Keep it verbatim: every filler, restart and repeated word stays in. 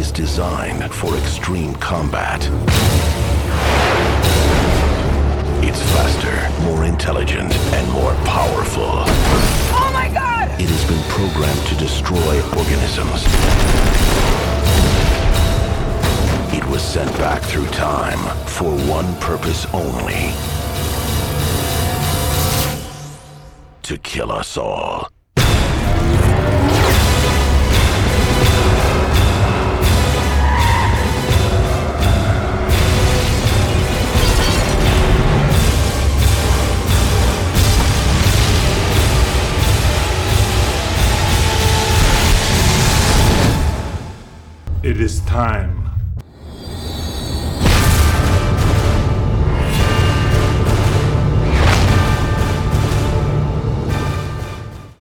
is designed for extreme combat. It's faster, more intelligent, and more powerful. Oh my God! It has been programmed to destroy organisms. It was sent back through time for one purpose only: to kill us all. It is time